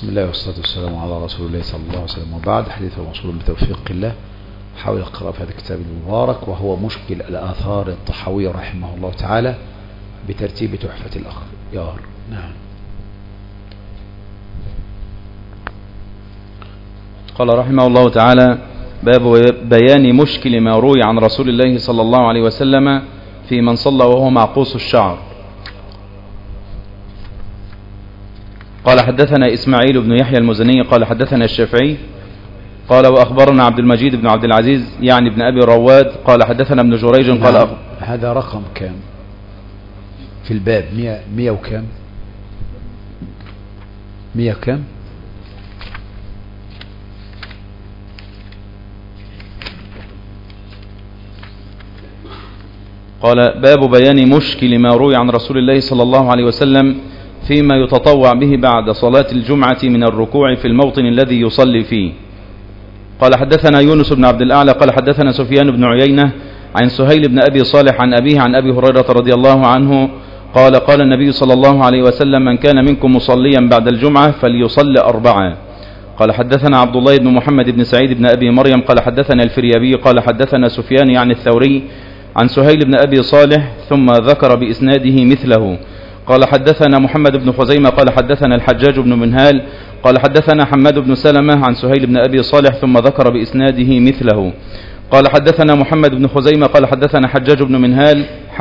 بسم الله والصلاة والسلام على رسول الله صلى الله عليه وسلم، وبعد. حديث موصول بتوفيق الله حول القراءة في هذا الكتاب المبارك، وهو مشكل الآثار الطحاوية رحمه الله تعالى بترتيب تحفة الأخيار. نعم. قال رحمه الله تعالى: باب بيان مشكل ما روي عن رسول الله صلى الله عليه وسلم في من صلى وهو معقوس الشعر. قال: حدثنا إسماعيل بن يحيى المزني قال: حدثنا الشافعي قال: وأخبرنا عبد المجيد بن عبد العزيز يعني بن أبي رواد قال: حدثنا ابن جريج قال: هذا رقم كام في الباب؟ 100 وكام؟ 100 كام؟ قال: باب بيان مشكل ما روي عن رسول الله صلى الله عليه وسلم فيما يتطوع به بعد صلاة الجمعة من الركوع في الموطن الذي يصلي فيه. قال: حدثنا يونس بن عبد الأعلى قال: حدثنا سفيان بن عيينة عن سهيل بن أبي صالح عن أبيه عن أبي هريرة رضي الله عنه قال: قال النبي صلى الله عليه وسلم: من كان منكم مصليا بعد الجمعة فليصلي 4. قال: حدثنا عبد الله بن محمد بن سعيد بن أبي مريم قال: حدثنا الفريابي قال: حدثنا سفيان يعني الثوري عن سهيل بن أبي صالح ثم ذكر بإسناده مثله. قال: حدثنا محمد بن خزيمة قال: حدثنا الحجاج بن منهال قال: حدثنا حماد بن سلمة عن سهيل بن أبي صالح ثم ذكر بإسناده مثله. قال: حدثنا محمد بن خزيمة قال: حدثنا حجاج بن منهال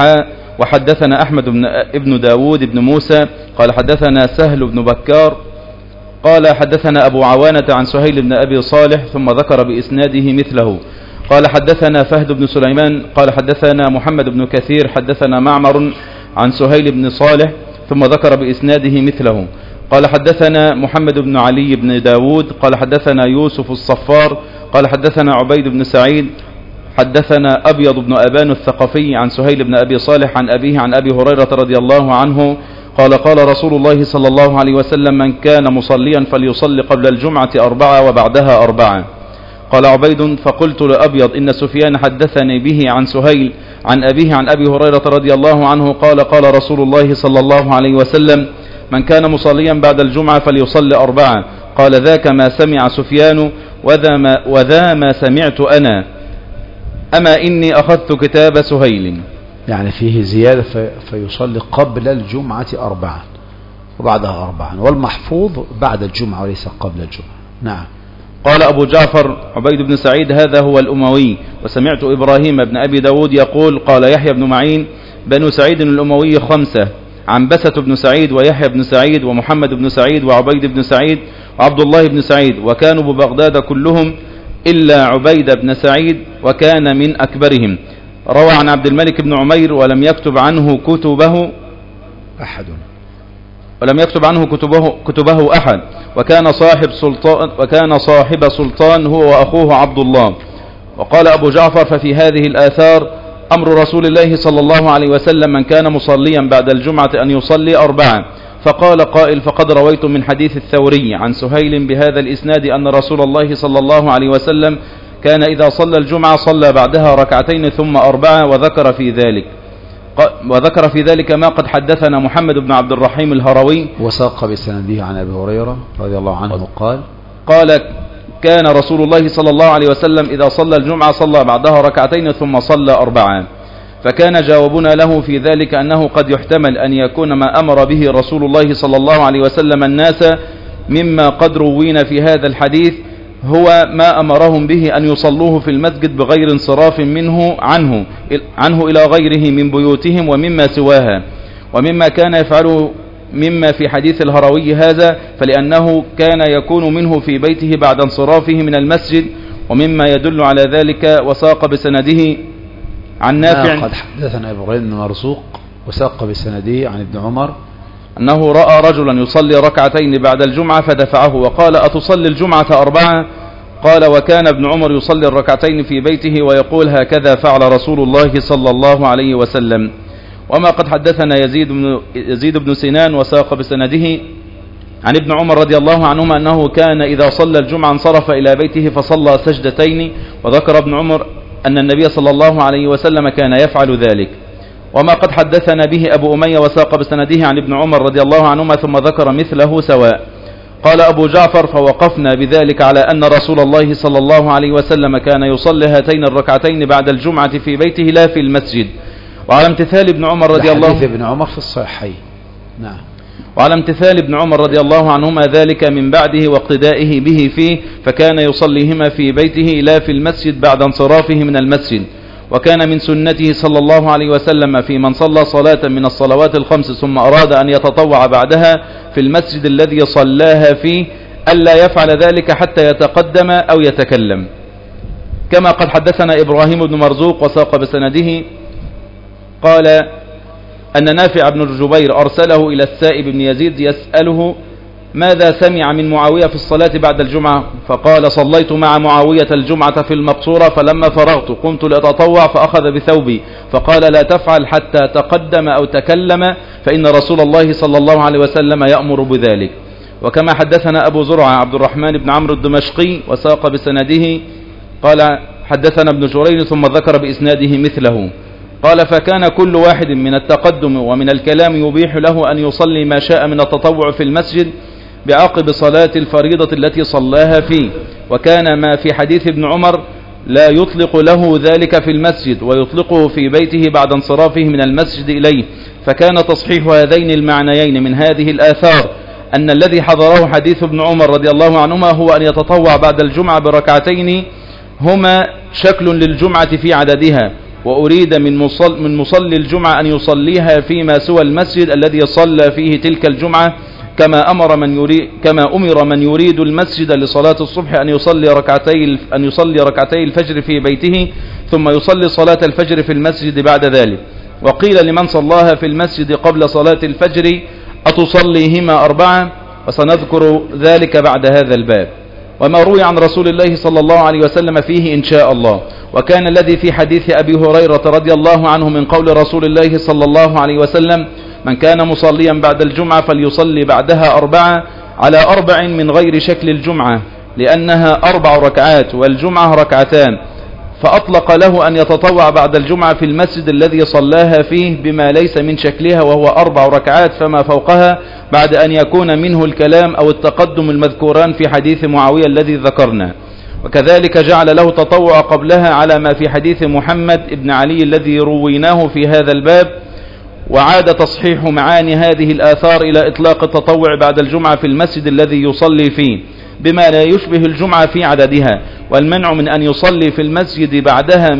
وحدثنا أحمد بن داود بن موسى قال: حدثنا سهل بن بكار قال: حدثنا أبو عوانة عن سهيل بن أبي صالح ثم ذكر بإسناده مثله. قال: حدثنا فهد بن سليمان قال: حدثنا محمد بن كثير حدثنا معمر عن سهيل بن صالح ثم ذكر بإسناده مثله. قال: حدثنا محمد بن علي بن داود قال: حدثنا يوسف الصفار قال: حدثنا عبيد بن سعيد حدثنا أبيض بن أبان الثقفي عن سهيل بن أبي صالح عن أبيه عن أبي هريرة رضي الله عنه قال: قال رسول الله صلى الله عليه وسلم: من كان مصليا فليصلي قبل الجمعة 4 وبعدها 4. قال عبيد: فقلت لأبيض: إن سفيان حدثني به عن سهيل عن أبيه عن أبي هريرة رضي الله عنه قال: قال رسول الله صلى الله عليه وسلم: من كان مصليا بعد الجمعة فليصلي 4. قال: ذاك ما سمع سفيان وذا ما سمعت أنا، أما إني أخذت كتاب سهيل. يعني فيه زيادة فيصلي قبل الجمعة 4 وبعدها 4، والمحفوظ بعد الجمعة وليس قبل الجمعة. نعم. قال أبو جعفر عبيد بن سعيد: هذا هو الأموي. وسمعت إبراهيم بن أبي داود يقول: قال يحيى بن معين: بنو سعيد الأموي 5، عنبسة بن سعيد ويحيى بن سعيد ومحمد بن سعيد وعبيد بن سعيد وعبد الله بن سعيد، وكانوا ببغداد كلهم إلا عبيد بن سعيد وكان من أكبرهم. روى عن عبد الملك بن عمير ولم يكتب عنه كتبه أحد، وكان صاحب سلطان هو وأخوه عبد الله. وقال أبو جعفر: ففي هذه الآثار أمر رسول الله صلى الله عليه وسلم: من كان مصليا بعد الجمعة أن يصلي 4. فقال قائل: فقد رويت من حديث الثوري عن سهيل بهذا الإسناد أن رسول الله صلى الله عليه وسلم كان إذا صلى الجمعة صلى بعدها 2 ثم 4، وذكر في ذلك ما قد حدثنا محمد بن عبد الرحيم الهروي وساق بسنده عن أبي هريرة رضي الله عنه قال: كان رسول الله صلى الله عليه وسلم إذا صلى الجمعة صلى بعدها 2 ثم صلى 4. فكان جوابنا له في ذلك أنه قد يحتمل أن يكون ما أمر به رسول الله صلى الله عليه وسلم الناس مما قد روينا في هذا الحديث هو ما أمرهم به أن يصلوه في المسجد بغير انصراف عنه إلى غيره من بيوتهم ومما سواها، ومما كان يفعله مما في حديث الهروي هذا فلأنه كان يكون منه في بيته بعد انصرافه من المسجد، ومما يدل على ذلك وساق بسنده عن نافع قد حدثنا إبراهيم بن مرزوق وساق بسنده عن ابن عمر أنه رأى رجلا يصلي 2 بعد الجمعة فدفعه وقال: أتصلي الجمعة 4؟ قال: وكان ابن عمر يصلي 2 في بيته ويقول: هكذا فعل رسول الله صلى الله عليه وسلم. وما قد حدثنا يزيد بن سنان وساق بسنده عن ابن عمر رضي الله عنهما أنه كان إذا صلى الجمعة انصرف إلى بيته فصلى 2، وذكر ابن عمر أن النبي صلى الله عليه وسلم كان يفعل ذلك. وما قد حدثنا به أبو أمية وساق بسنده عن ابن عمر رضي الله عنهما ثم ذكر مثله سواء. قال أبو جعفر: فوقفنا بذلك على أن رسول الله صلى الله عليه وسلم كان يصلي هاتين الركعتين بعد الجمعة في بيته لا في المسجد. وعلى امتثال ابن عمر رضي الله حديث ابن عمر في الصحيحين. نعم. وعلى امتثال ابن عمر رضي الله عنهما ذلك من بعده واقتدائه به فيه، فكان يصليهما في بيته لا في المسجد بعد انصرافه من المسجد. وكان من سنته صلى الله عليه وسلم في من صلى صلاة من الصلوات الخمس ثم أراد أن يتطوع بعدها في المسجد الذي صلاها فيه ألا يفعل ذلك حتى يتقدم أو يتكلم، كما قد حدثنا إبراهيم بن مرزوق وساق بسنده قال أن نافع بن الجبير أرسله إلى السائب بن يزيد يسأله ماذا سمع من معاوية في الصلاة بعد الجمعة، فقال: صليت مع معاوية الجمعة في المقصورة، فلما فرغت قمت لأتطوع فأخذ بثوبي فقال: لا تفعل حتى تقدم أو تكلم، فإن رسول الله صلى الله عليه وسلم يأمر بذلك. وكما حدثنا أبو زرعة عبد الرحمن بن عمرو الدمشقي وساق بسنده قال حدثنا ابن جرير ثم ذكر بإسناده مثله قال: فكان كل واحد من التقدم ومن الكلام يبيح له أن يصلي ما شاء من التطوع في المسجد بعقب صلاة الفريضة التي صلاها فيه. وكان ما في حديث ابن عمر لا يطلق له ذلك في المسجد ويطلقه في بيته بعد انصرافه من المسجد إليه. فكان تصحيح هذين المعنيين من هذه الآثار أن الذي حضره حديث ابن عمر رضي الله عنهما هو أن يتطوع بعد الجمعة بركعتين هما شكل للجمعة في عددها، وأريد من مصلي الجمعة أن يصليها فيما سوى المسجد الذي صلى فيه تلك الجمعة، كما أمر من يريد المسجد لصلاة الصبح أن يصلي ركعتي الفجر في بيته ثم يصلي صلاة الفجر في المسجد بعد ذلك. وقيل لمن صلاها في المسجد قبل صلاة الفجر: أتصليهما 4؟ وسنذكر ذلك بعد هذا الباب. وما روي عن رسول الله صلى الله عليه وسلم فيه إن شاء الله. وكان الذي في حديث أبي هريرة رضي الله عنه من قول رسول الله صلى الله عليه وسلم: من كان مصليا بعد الجمعة فليصلي بعدها 4 على 4 من غير شكل الجمعة، لأنها 4 ركعات والجمعة ركعتان، فأطلق له أن يتطوع بعد الجمعة في المسجد الذي صلاها فيه بما ليس من شكلها وهو 4 ركعات فما فوقها، بعد أن يكون منه الكلام أو التقدم المذكوران في حديث معاوية الذي ذكرنا. وكذلك جعل له تطوع قبلها على ما في حديث محمد ابن علي الذي رويناه في هذا الباب. وعاد تصحيح معاني هذه الآثار إلى إطلاق التطوع بعد الجمعة في المسجد الذي يصلي فيه بما لا يشبه الجمعة في عددها، والمنع من أن يصلي في المسجد بعدها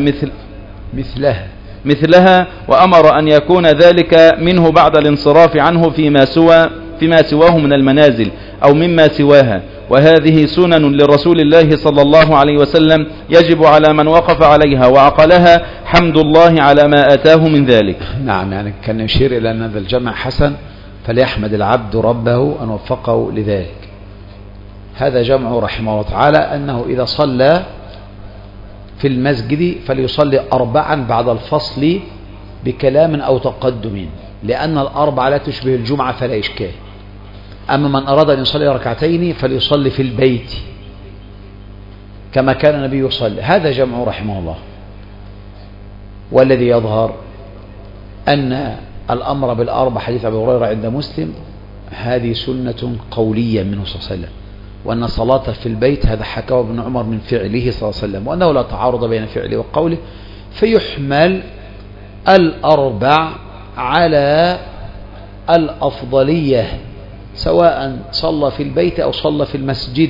مثلها، وأمر أن يكون ذلك منه بعد الانصراف عنه فيما سواه من المنازل أو مما سواها. وهذه سنن لرسول الله صلى الله عليه وسلم يجب على من وقف عليها وعقلها حمد الله على ما آتاه من ذلك. نعم، يعني كان يشير إلى أن هذا الجمع حسن، فليحمد العبد ربه أن وفقه لذلك. هذا جمع رحمه الله تعالى أنه إذا صلى في المسجد فليصلي 4 بعد الفصل بكلام أو تقدم، لأن 4 لا تشبه الجمعة فلا إشكال. أما من أراد أن يصلي 2 فليصلي في البيت كما كان النبي يصلي. هذا جمع رحمه الله. والذي يظهر أن الأمر بال4 حديث أبي هريرة عند مسلم هذه سنة قولية منه صلى الله عليه وسلم، وأن صلاة في البيت هذا حكاه ابن عمر من فعله صلى الله عليه وسلم، وأنه لا تعارض بين فعله وقوله، فيحمل 4 على الأفضلية سواء صلى في البيت أو صلى في المسجد،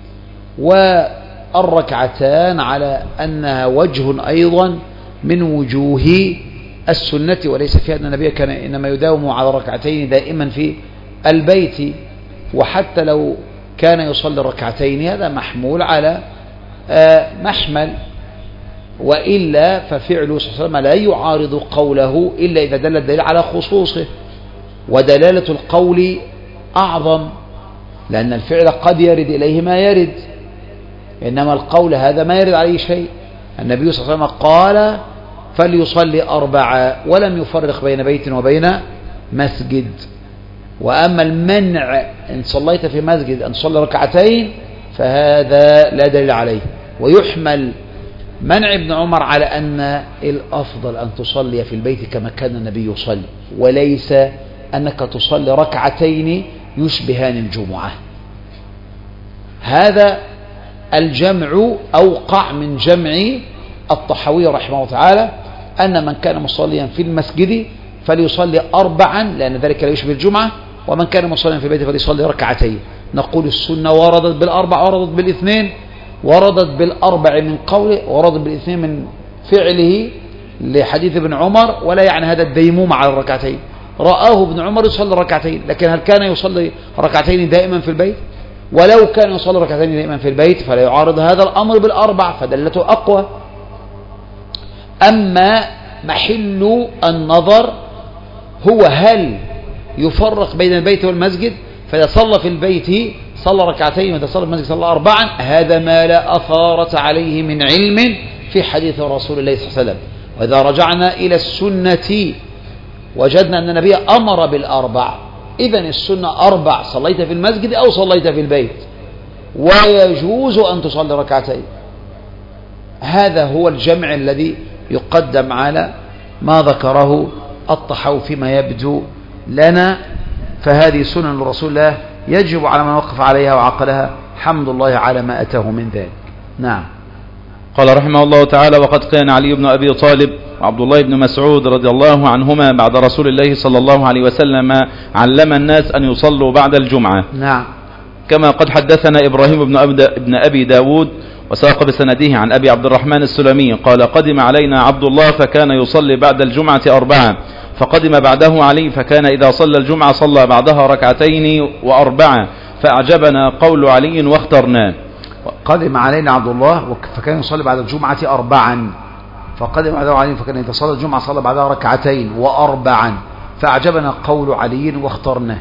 والركعتان على أنها وجه أيضا من وجوه السنة، وليس فيها أن النبي كان إنما يداوم على 2 دائما في البيت. وحتى لو كان يصلي 2 هذا محمول على محمل، وإلا ففعله صلى الله عليه وسلم لا يعارض قوله إلا إذا دل الدليل على خصوصه، ودلالة القول أعظم، لأن الفعل قد يرد إليه ما يرد، إنما القول هذا ما يرد عليه شيء. النبي صلى الله عليه وسلم قال فليصلي 4 ولم يفرق بين بيت وبين مسجد. وأما المنع إن صليت في مسجد أن تصلي 2 فهذا لا دليل عليه، ويحمل منع ابن عمر على أن الأفضل أن تصلي في البيت كما كان النبي يصلي، وليس أنك تصلي 2 يشبهان الجمعة. هذا الجمع أوقع من جمع الطحاوي رحمه الله تعالى، أن من كان مصليا في المسجد فليصلي 4 لأن ذلك لا يشبه الجمعة، ومن كان مصليا في البيت فليصلي 2. نقول السنة وردت بال4، وردت بال2، وردت بال4 من قوله، وردت بال2 من فعله لحديث ابن عمر، ولا يعني هذا الديموم على الركعتين. رآه ابن عمر يصلي 2، لكن هل كان يصلي 2 دائما في البيت؟ ولو كان يصلي 2 دائما في البيت فلا يعارض هذا الأمر بال4، فدلته أقوى. أما محل النظر هو هل يفرق بين البيت والمسجد، فإذا صلى في البيت صلى 2، وإذا صلى في المسجد صلى 4. هذا ما لا أثارة عليه من علم في حديث رسول الله صلى الله عليه وسلم. وإذا رجعنا إلى السنة وجدنا أن النبي أمر بال4، إذن السنة 4 صليت في المسجد أو صليت في البيت، ويجوز أن تصلي 2. هذا هو الجمع الذي يقدم على ما ذكره الطحاوي فيما يبدو لنا. فهذه سنن رسول الله يجب على من وقف عليها وعقلها حمد الله على ما أتاه من ذلك. نعم. قال رحمه الله تعالى: وقد كان علي بن أبي طالب وعبد الله بن مسعود رضي الله عنهما بعد رسول الله صلى الله عليه وسلم علم الناس أن يصلوا بعد الجمعة. نعم. كما قد حدثنا إبراهيم بن أبي داود وساق بسنده عن أبي عبد الرحمن السلمي قال: قدم علينا عبد الله فكان يصلي بعد الجمعة 4، فقدم بعده علي فكان إذا صلى الجمعة صلى بعدها 2 و4، فأعجبنا قول علي واخترناه. قدم علينا عبد الله فكان يصلي بعد الجمعة 4، فقدم بعده علي فكان إذا صلى الجمعة صلى بعدها 2 و4، فأعجبنا قول علي واخترناه.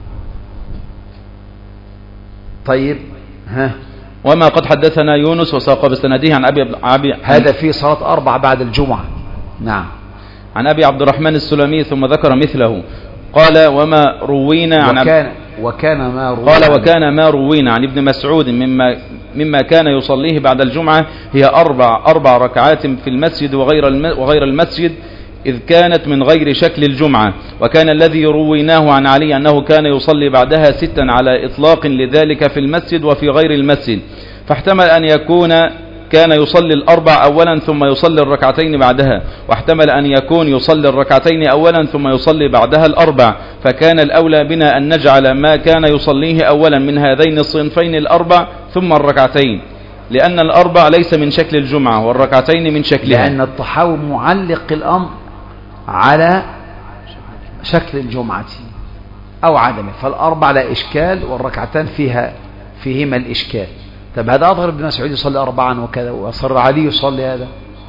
طيب، ها. وما قد حدثنا يونس وساق بسنده عن أبي هذا في صلاة 4 بعد الجمعة. نعم. عن أبي عبد الرحمن السلمي ثم ذكر مثله. قال: وما روينا عن وكان ما روينا عن ابن مسعود مما كان يصليه بعد الجمعة هي 4 ركعات في المسجد وغير المسجد، إذ كانت من غير شكل الجمعة. وكان الذي رويناه عن علي أنه كان يصلي بعدها 6 على إطلاق لذلك في المسجد وفي غير المسجد، فاحتمل أن يكون كان يصلي 4 أولا ثم يصلي 2 بعدها، واحتمل أن يكون يصلي 2 أولا ثم يصلي بعدها 4. فكان الأولى بنا أن نجعل ما كان يصليه أولا من هذين الصنفين 4 ثم 2، لأن 4 ليس من شكل الجمعة وال2 من شكلها. لأن الطحاوي معلق الأمر على شكل الجمعة أو عدمه، فال4 لا إشكال وال2 فيهما الإشكال. طب هذا أظهر ابن مسعود يصلي 4 وكذا، وأصر علي يصلي هذا،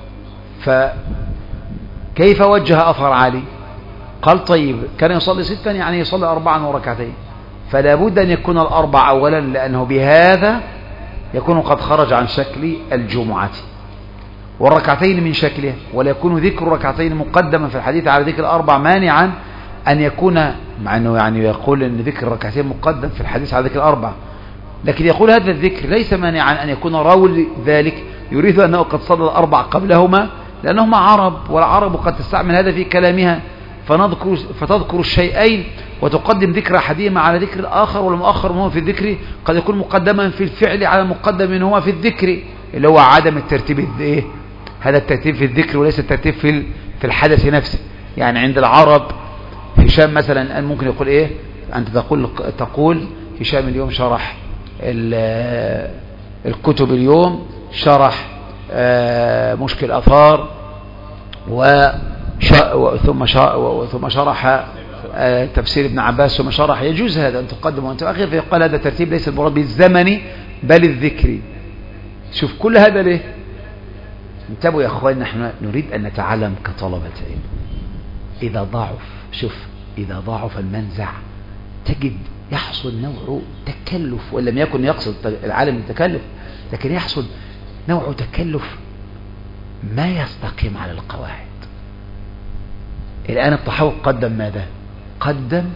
فكيف وجه أثر علي؟ قال: طيب كان يصلي 6 يعني يصلي 4 و2، فلا بد أن يكون 4 أولا، لأنه بهذا يكون قد خرج عن شكل الجمعة، وال2 من شكلها، ولا يكون ذكر 2 مقدما في الحديث على ذكر 4 مانعا أن يكون، مع أنه يعني يقول أن ذكر 2 مقدم في الحديث على ذكر 4، لكن يقول هذا الذكر ليس مانعا أن يكون راوي ذلك يريد أنه قد صلى 4 قبلهما، لأنهما عرب، والعرب قد تستعمل هذا في كلامها، فتذكر الشيئين وتقدم ذكر أحدهما على ذكر الآخر، والمؤخر هو في الذكر قد يكون مقدما في الفعل على مقدم هو في الذكر، اللي هو عدم الترتيب. هذا الترتيب في الذكر وليس الترتيب في الحدث نفسه. يعني عند العرب هشام مثلا ممكن يقول إيه؟ أنت تقول هشام اليوم شرح الكتب، اليوم شرح مشكل أثار ثم شرح تفسير ابن عباس ثم شرح. يجوز هذا أن تقدم وأن تؤخر، فيقال هذا ترتيب ليس المراد بالزمن بل الذكري. شوف كل هذا ليه؟ انتبهوا يا أخوان، نحن نريد أن نتعلم كطلبة علم. إذا ضعف المنزع تجد يحصل نوع تكلف، ولم يكن يقصد العالم التكلف، لكن يحصل نوع تكلف ما يستقيم على القواعد. الآن الطحاوي قدم ماذا؟ قدم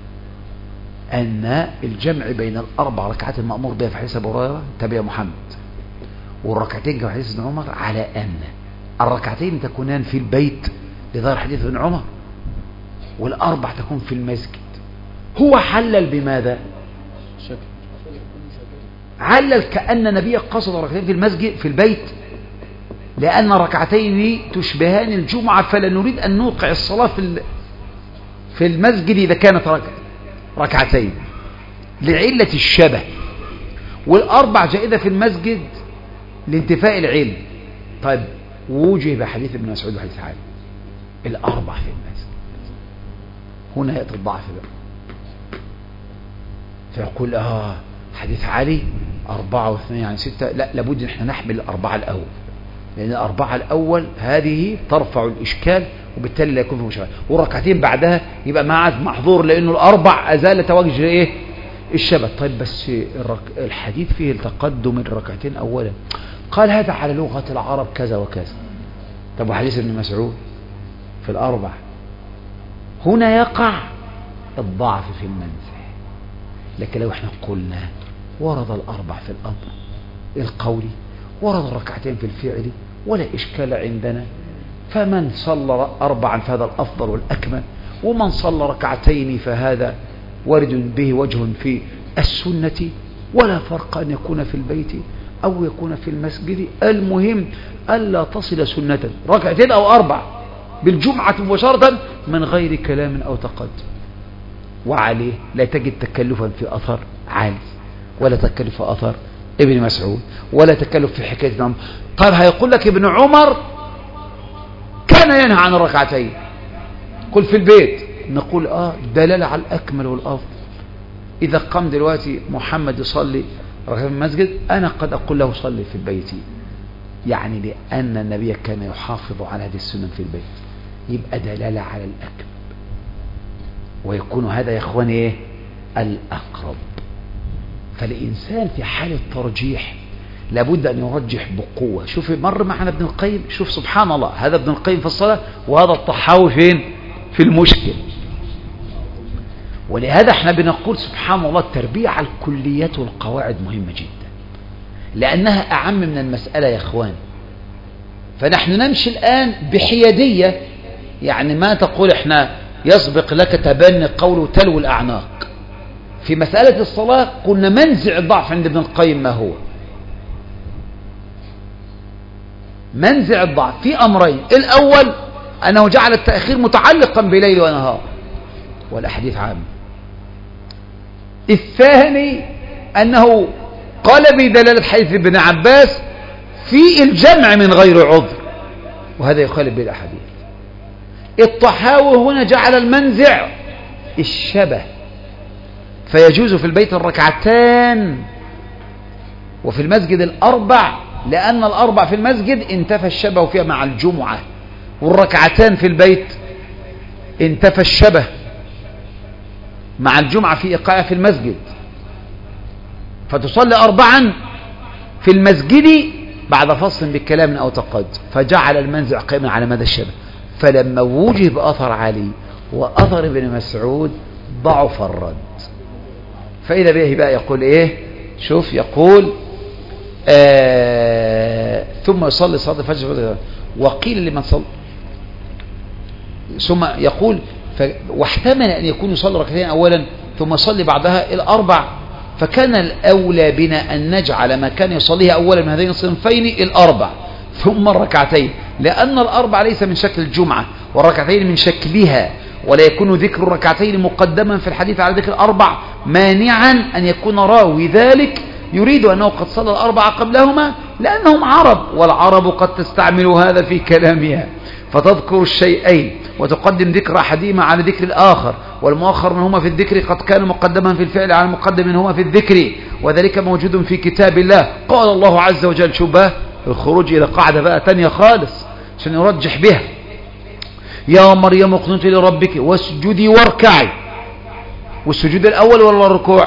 أن الجمع بين ال4 ركعات المأمور بها في حديث أبي هريرة تبع محمد، والركعتين كما حديث ابن عمر، على أن ال2 تكونان في البيت لظاهر حديث ابن عمر، وال4 تكون في المسجد. هو حلل بماذا؟ علل كأن النبي قصد ركعتين في المسجد في البيت، لأن ركعتين تشبهان الجمعة، فلا نريد أن نوقع الصلاة في المسجد إذا كانت ركعتين لعلة الشبه، والأربع جائزة في المسجد لانتفاء العلم. طيب وجه بحديث ابن مسعود وحديث علي الأربع في المسجد، هنا يأتي الضعف بقى، فيقول حديث علي 4 و2 يعني 6، لا لابد ان احنا نحمل الأربعة الأول، لأن الأربعة الأول هذه ترفع الإشكال وبالتالي لا يكون فيه مشكلة، والركعتين بعدها يبقى ما عاد محظور لأنه الأربع أزال توجه إيه الشبه. طيب بس الحديث فيه التقدم الركعتين أولا، قال هذا على لغة العرب كذا وكذا. طب وحديث ابن مسعود في الأربع، هنا يقع الضعف في المنزع. لكن لو احنا قلنا ورد الأربع في الأمر القولي، ورد الركعتين في الفعل، ولا إشكال عندنا، فمن صلى 4 فهذا الأفضل والأكمل، ومن صلى ركعتين فهذا وارد به وجه في السنة، ولا فرق أن يكون في البيت أو يكون في المسجد، المهم ألا تصل سنة 2 أو 4 بالجمعة مباشرة من غير كلام أو تقدم. وعليه لا تجد تكلفا في أثر علي، ولا تكلف في أثر ابن مسعود، ولا تكلف في حكاية عمر. طيب هيقول لك ابن عمر كان ينهى عن الركعتين، قل في البيت، نقول دلالة على الأكمل والأفضل. إذا قام دلوقتي محمد يصلي ركعتين في المسجد، أنا قد أقول له صلي في البيت، يعني لأن النبي كان يحافظ على هذه السنة في البيت، يبقى دلالة على الأكمل، ويكون هذا يا إخواني إيه الأقرب. فالإنسان في حالة ترجيح لابد أن يرجح بقوة. شوف مر معنا ابن القيم، شوف سبحان الله، هذا ابن القيم في الصلاة وهذا الطحاوي فين في المشكل. ولهذا احنا بنقول سبحان الله التربية على الكليات والقواعد مهمة جدا، لأنها أعم من المسألة يا إخوان. فنحن نمشي الآن بحيادية، يعني ما تقول احنا يسبق لك تبني قول تلو الأعناق. في مسألة الصلاة قلنا منزع الضعف عند ابن القيم ما هو منزع الضعف في أمرين: الأول أنه جعل التأخير متعلقا بليل ونهار والأحاديث عامة. الثاني أنه قال بدلالة حديث ابن عباس في الجمع من غير عذر، وهذا يخالف به الأحاديث. الطحاوي هنا جعل المنزع الشبه، فيجوز في البيت 2 وفي المسجد 4، لأن 4 في المسجد انتفى الشبه فيها مع الجمعة، وال2 في البيت انتفى الشبه مع الجمعة في إيقاع في المسجد، فتصلي 4 في المسجد بعد فصل بالكلام أو تقدم، فجعل المنزع قائما على مدى الشبه. فلما وجه بأثر علي وأثر ابن مسعود ضعف الرد. فإذا به بقى يقول إيه؟ شوف يقول ثم يصلي صلاة الفجر، وقيل لمن صلى، ثم يقول واحتمل أن يكون يصلي 2 أولا ثم يصلي بعدها 4، فكان الأولى بنا أن نجعل ما كان يصليه أولا من هذين الصنفين 4 ثم 2، لأن 4 ليس من شكل الجمعة والركعتين من شكلها، ولا يكون ذكر الركعتين مقدما في الحديث على ذكر 4 مانعا أن يكون راوي ذلك يريد أنه قد صلى 4 قبلهما، لأنهم عرب، والعرب قد تستعمل هذا في كلامها، فتذكر الشيئين وتقدم ذكر أحدهما على ذكر الآخر، والمؤخر منهما في الذكر قد كان مقدما في الفعل على المقدم منهما في الذكر، وذلك موجود في كتاب الله. قال الله عز وجل، شبه الخروج إلى قاعدة بقى تانية خالص عشان يرجح بها: يا مريم اقنتي لربك واسجدي واركعي. والسجود الأول ولا الركوع؟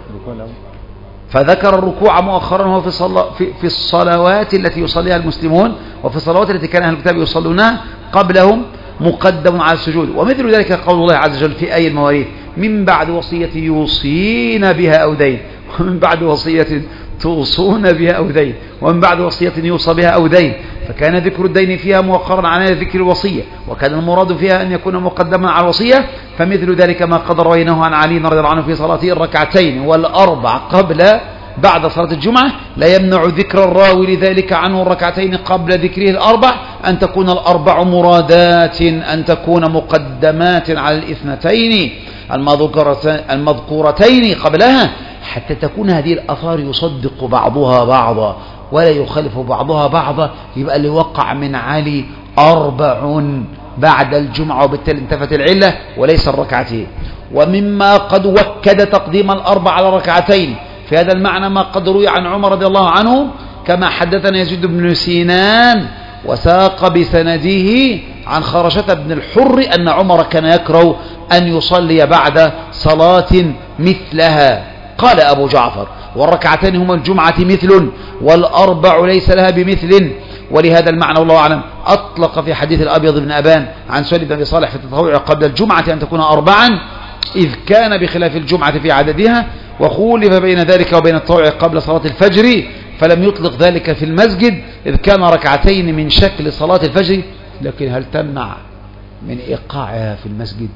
فذكر الركوع مؤخرا وهو في الصلوات التي يصليها المسلمون، وفي الصلوات التي كان أهل الكتاب يصلونها قبلهم مقدم على السجود. ومثل ذلك قول الله عز وجل في آية المواريث: من بعد وصية يوصين بها أو دين، ومن بعد وصية توصون بها أو دين، ومن بعد وصية يوصى بها أو دين. فكان ذكر الدين فيها مؤخرا على ذكر الوصية، وكان المراد فيها أن يكون مقدما على الوصية. فمثل ذلك ما قد رويناه عن علي رضي الله عنه في صلاته 2 و4 قبل بعد صلاة الجمعة لا يمنع ذكر الراوي لذلك عنه الركعتين قبل ذكره الأربع أن تكون الأربع مرادات، أن تكون مقدمات على الاثنتين المذكورتين قبلها، حتى تكون هذه الآثار يصدق بعضها بعضا ولا يخالف بعضها بعضا. يبقى اللي وقع من علي 4 بعد الجمعة، وبالتالي انتفت العلة وليس الركعتين. ومما قد وكد تقديم الأربع على ركعتين في هذا المعنى ما قد روي عن عمر رضي الله عنه، كما حدثنا يزيد بن سينان وساق بسنده عن خرشة بن الحر أن عمر كان يكره أن يصلي بعد صلاة مثلها. قال أبو جعفر: والركعتين هما الجمعة مثل، والأربع ليس لها بمثل. ولهذا المعنى والله أعلم أطلق في حديث الأبيض بن أبان عن سؤال بن أبي صالح في التطوع قبل الجمعة أن تكون 4، إذ كان بخلاف الجمعة في عددها، وخولف بين ذلك وبين التطوع قبل صلاة الفجر، فلم يطلق ذلك في المسجد إذ كان ركعتين من شكل صلاة الفجر. لكن هل تمنع من إيقاعها في المسجد؟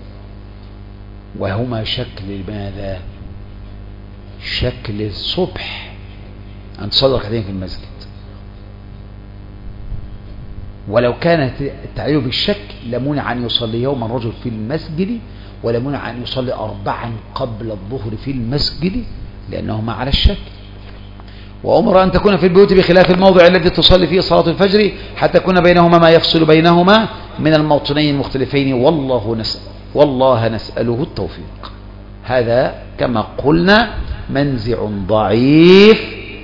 وهما شكل ماذا؟ شكل الصبح، أن تصلي ركعتين في المسجد. ولو كان التعليل بالشك لمنع أن يصلي يوما رجل في المسجد، ولمنع أن يصلي 4 قبل الظهر في المسجد لأنهما على الشك. وأمر أن تكون في البيوت بخلاف الموضع الذي تصلي فيه صلاة الفجر حتى يكون بينهما ما يفصل بينهما من الموطنين المختلفين، والله نسأله التوفيق. هذا كما قلنا منزع ضعيف،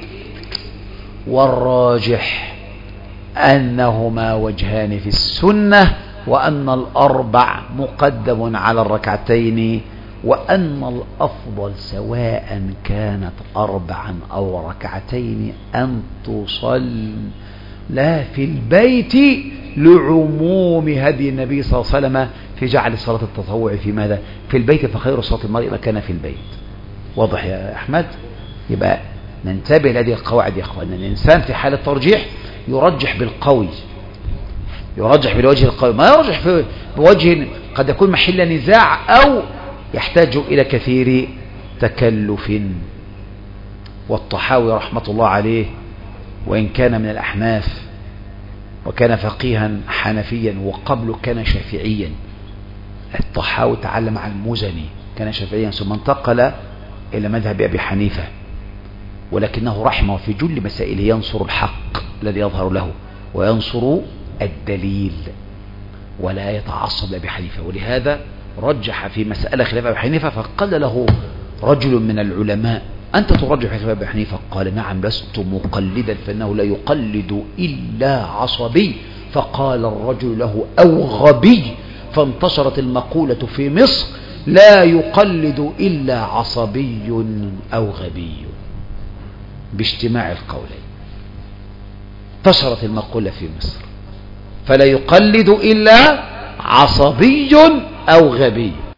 والراجح أنهما وجهان في السنة، وأن الأربع مقدم على الركعتين، وأن الأفضل سواء كانت 4 أو ركعتين أن تصل لا في البيت، لعموم هدي النبي صلى الله عليه وسلم في جعل صلاة التطوع في ماذا؟ في البيت، فخير صلاة المرء ما كان في البيت. واضح يا أحمد؟ يبقى ننتبه لهذه القواعد يا أخوان. الإنسان في حالة ترجيح يرجح بالقوي، يرجح بالوجه القوي، ما يرجح بوجه قد يكون محل نزاع أو يحتاج إلى كثير تكلف. والطحاوي رحمة الله عليه وإن كان من الأحناف وكان فقيها حنفيا وقبله كان شافعيا، الطحاوي تعلم عن المزني كان شافعيا ثم انتقل إلى مذهب أبي حنيفة، ولكنه رحمه في جل مسائله ينصر الحق الذي يظهر له وينصر الدليل ولا يتعصب لأبي حنيفة. ولهذا رجح في مسألة خلاف أبي حنيفة، فقال له رجل من العلماء: أنت ترجح في خلاف أبي حنيفة؟ قال: نعم، لست مقلدا، فإنه لا يقلد إلا عصبي. فقال الرجل له: أو غبي. فانتشرت المقولة في مصر: لا يقلد إلا عصبي أو غبي، باجتماع القولين انتشرت المقولة في مصر، فلا يقلد إلا عصبي أو غبي.